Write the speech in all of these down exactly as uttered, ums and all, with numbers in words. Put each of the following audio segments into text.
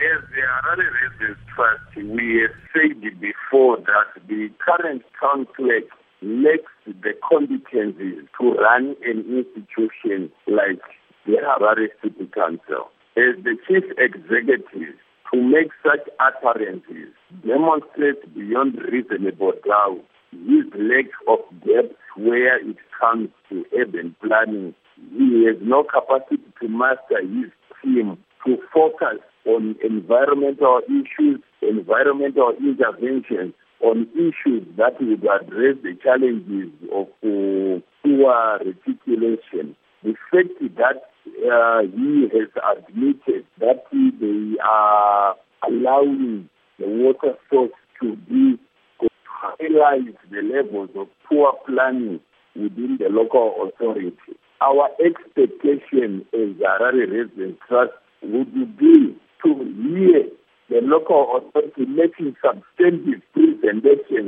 As the Harare Residents Trust, we have said before that the current town clerk lacks the competencies to run an institution like the Harare City Council. As the chief executive, to make such utterances demonstrates beyond reasonable doubt his lack of depth where it comes to urban planning. He has no capacity to master his team to focus on environmental issues, environmental interventions, on issues that would address the challenges of uh, poor reticulation. The fact that uh, he has admitted that they are allowing the water source to be to highlight the levels of poor planning within the local authority. Our expectation as Harare Residents Trust would be to hear the local authority making substantive presentations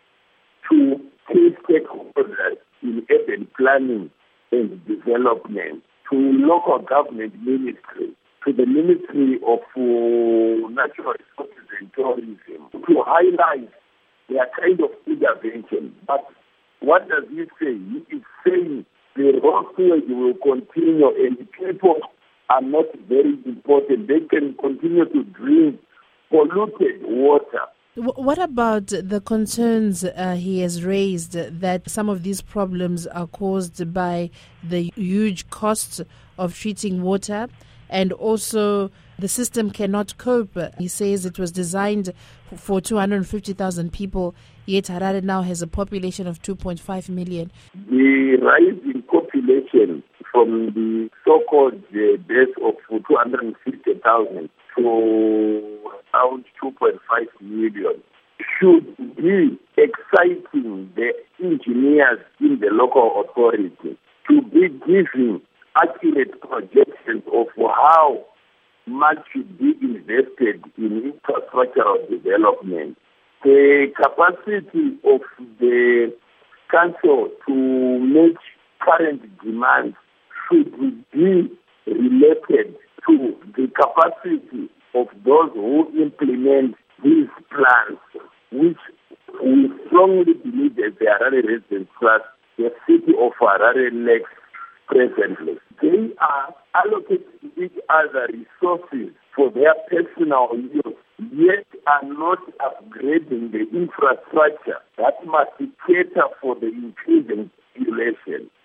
to key stakeholders in urban planning and development, to local government ministry, to the Ministry of uh, Natural Resources and Tourism, to highlight their kind of intervention. But what does he say? He is saying the road sewage will continue and people are not very important. They can continue to drink polluted water. What about the concerns uh, he has raised that some of these problems are caused by the huge costs of treating water, and also the system cannot cope? He says it was designed for two hundred fifty thousand people, yet Harare now has a population of two point five million. The rise in population from the so-called uh, base of two hundred fifty thousand to around two point five million should be exciting the engineers in the local authority to be giving accurate projections of how much should be invested in infrastructural development. The capacity of the council to meet current demands should be related to the capacity of those who implement these plans, which we strongly believe that the Harare Residents Trust, the city of Harare lacks presently. They are allocating each other resources for their personal use, yet are not upgrading the infrastructure that must cater for the increasing population.